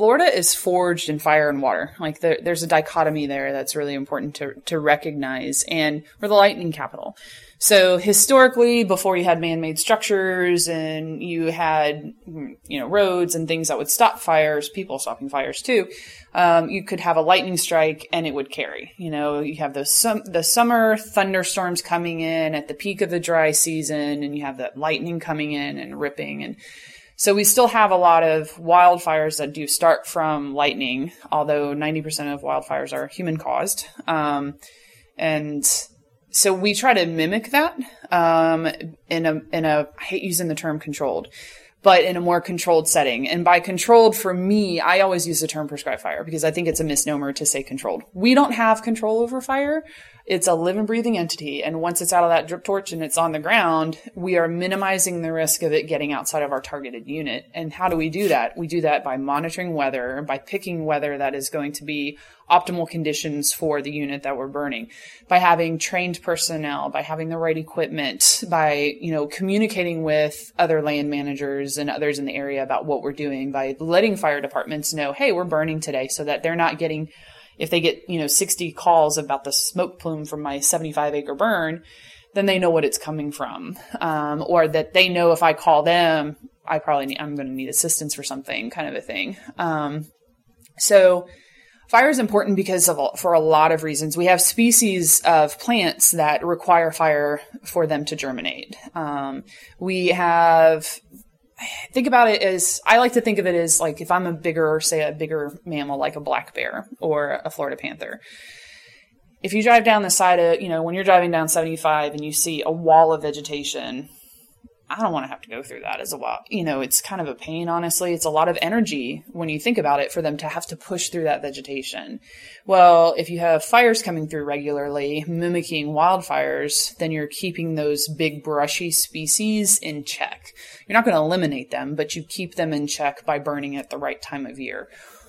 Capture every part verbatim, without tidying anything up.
Florida is forged in fire and water. Like there, there's a dichotomy there that's really important to, to recognize. And we're the lightning capital. So historically, before you had man-made structures and you had, you know, roads and things that would stop fires, people stopping fires too, um, you could have a lightning strike and it would carry. You know, you have those sum- the summer thunderstorms coming in at the peak of the dry season, and you have that lightning coming in and ripping. And so we still have a lot of wildfires that do start from lightning, although ninety percent of wildfires are human caused. Um, and So we try to mimic that um, in a in a I hate using the term controlled, but in a more controlled setting. And by controlled, for me, I always use the term prescribed fire because I think it's a misnomer to say controlled. We don't have control over fire. It's a living, breathing entity. And once it's out of that drip torch and it's on the ground, we are minimizing the risk of it getting outside of our targeted unit. And how do we do that? We do that by monitoring weather, by picking weather that is going to be optimal conditions for the unit that we're burning, by having trained personnel, by having the right equipment, by, you know, communicating with other land managers and others in the area about what we're doing, by letting fire departments know, hey, we're burning today, so that they're not getting, if they get, you know, sixty calls about the smoke plume from my seventy-five acre burn, then they know what it's coming from. Um, or that they know if I call them, I probably need, I'm going to need assistance for something, kind of a thing. Um, so fire is important because of, for a lot of reasons. We have species of plants that require fire for them to germinate. Um, we have, think about it as, I like to think of it as like if I'm a bigger, say a bigger mammal like a black bear or a Florida panther. If you drive down the side of, you know, when you're driving down seventy-five and you see a wall of vegetation, I don't want to have to go through that as a wall. You know, it's kind of a pain, honestly. It's a lot of energy when you think about it for them to have to push through that vegetation. Well, if you have fires coming through regularly, mimicking wildfires, then you're keeping those big brushy species in check. You're not going to eliminate them, but you keep them in check by burning at the right time of year.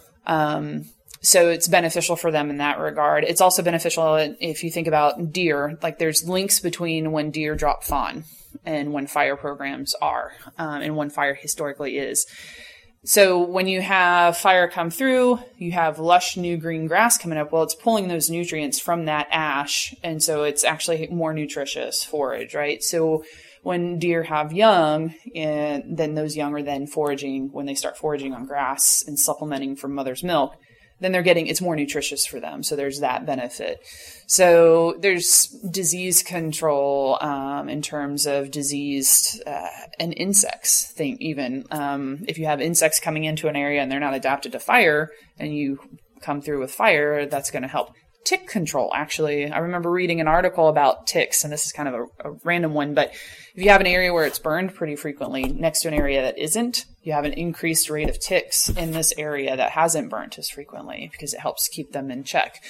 Um, So it's beneficial for them in that regard. It's also beneficial if you think about deer. Like there's links between when deer drop fawn and when fire programs are, um, and when fire historically is. So when you have fire come through, you have lush new green grass coming up. Well, it's pulling those nutrients from that ash. And so it's actually more nutritious forage, right? So when deer have young, and then those young are then foraging, when they start foraging on grass and supplementing from mother's milk, then they're getting, it's more nutritious for them. So there's that benefit. So there's disease control um, in terms of diseased uh, and insects thing even. Um, if you have insects coming into an area and they're not adapted to fire and you come through with fire, that's going to help. Tick control, actually. I remember reading an article about ticks, and this is kind of a, a random one, but if you have an area where it's burned pretty frequently next to an area that isn't, you have an increased rate of ticks in this area that hasn't burnt as frequently because it helps keep them in check.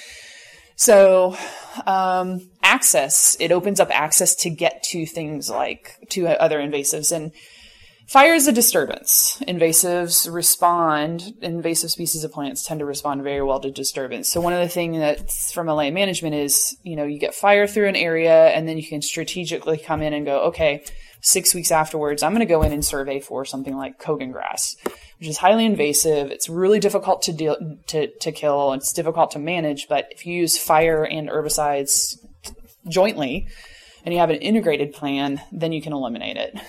So um, access, it opens up access to get to things like to other invasives. And fire is a disturbance. Invasives respond, invasive species of plants tend to respond very well to disturbance. So one of the things that's from a land management is, you know, you get fire through an area and then you can strategically come in and go, okay, six weeks afterwards, I'm going to go in and survey for something like Kogan grass, which is highly invasive. It's really difficult to deal, to, to kill. It's difficult to manage, but if you use fire and herbicides jointly, and you have an integrated plan, then you can eliminate it.